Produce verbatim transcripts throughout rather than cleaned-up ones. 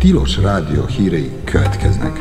Tilos Rádió hírei következnek.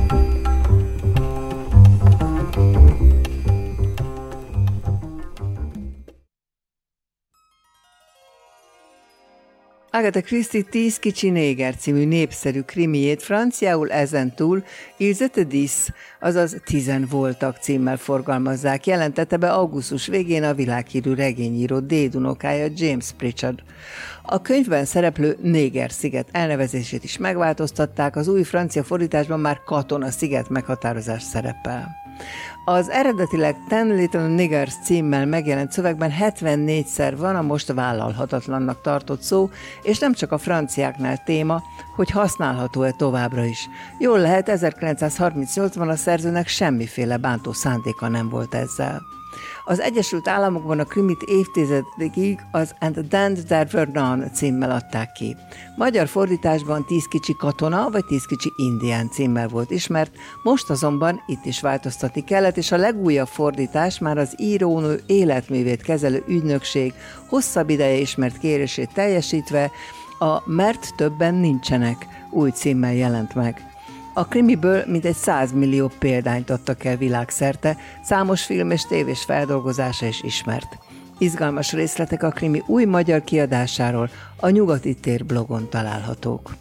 Agatha Christie Tíz kicsi néger című népszerű krimiét franciául ezentúl Ils étaient dix, azaz Tizen voltak címmel forgalmazzák, jelentette be augusztus végén a világhírű regényíró dédunokája James Pritchard. A könyvben szereplő Néger-sziget elnevezését is megváltoztatták, az új francia fordításban már Katona-sziget meghatározás szerepel. Az eredetileg Ten Little Niggers címmel megjelent szövegben hetvennégyszer van a most vállalhatatlannak tartott szó, és nem csak a franciáknál téma, hogy használható-e továbbra is. Jól lehet, ezerkilencszázharmincnyolcban a szerzőnek semmiféle bántó szándéka nem volt ezzel. Az Egyesült Államokban a krimit évtizedekig az And Then There Were None címmel adták ki. Magyar fordításban Tíz kicsi katona vagy Tíz kicsi indián címmel volt ismert, most azonban itt is változtatni kellett, és a legújabb fordítás már az írónő életművét kezelő ügynökség hosszabb ideje ismert kérését teljesítve a Mert többen nincsenek új címmel jelent meg. A krimiből mintegy száz millió példányt adtak el világszerte, számos film és tévés feldolgozása is ismert. Izgalmas részletek a krimi új magyar kiadásáról a Nyugati Tér blogon találhatók.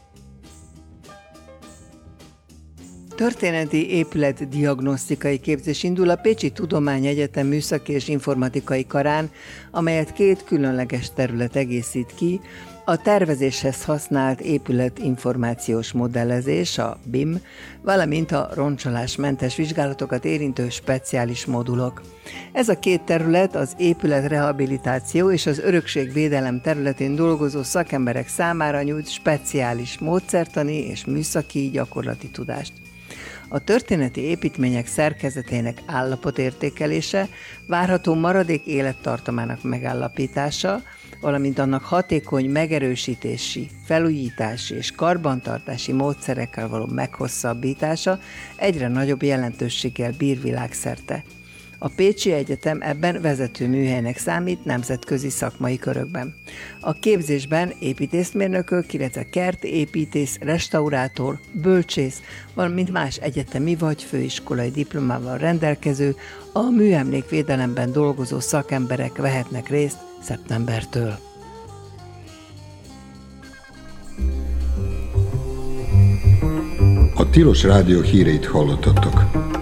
Történeti épületdiagnosztikai képzés indul a Pécsi Tudományegyetem Műszaki és Informatikai Karán, amelyet két különleges terület egészít ki, a tervezéshez használt épületinformációs modellezés, a bé i em, valamint a roncsolásmentes vizsgálatokat érintő speciális modulok. Ez a két terület az épületrehabilitáció és az örökségvédelem területén dolgozó szakemberek számára nyújt speciális módszertani és műszaki gyakorlati tudást. A történeti építmények szerkezetének állapotértékelése, várható maradék élettartamának megállapítása, valamint annak hatékony megerősítési, felújítási és karbantartási módszerekkel való meghosszabbítása egyre nagyobb jelentőséggel bír világszerte. A Pécsi Egyetem ebben vezető műhelynek számít nemzetközi szakmai körökben. A képzésben építészmérnökök, illetve kertépítész, restaurátor, bölcsész, valamint más egyetemi vagy főiskolai diplomával rendelkező, a műemlékvédelemben dolgozó szakemberek vehetnek részt szeptembertől. A Tilos Rádió híreit hallottatok.